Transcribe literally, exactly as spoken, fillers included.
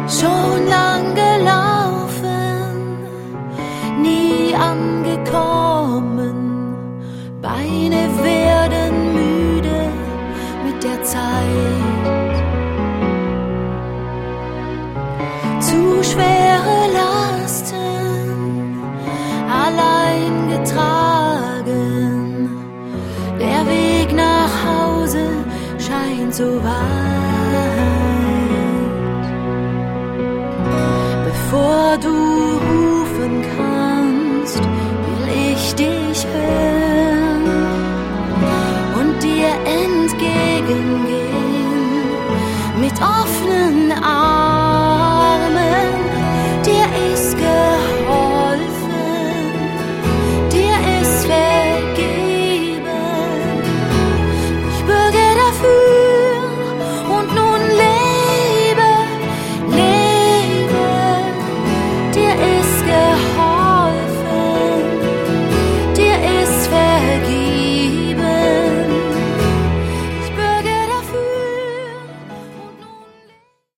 Schon lang gelaufen, nie angekommen. Beine werden müde mit der Zeit. Zu schwere Lasten, allein getragen. Der Weg nach Hause scheint so weit. Bevor du rufen kannst,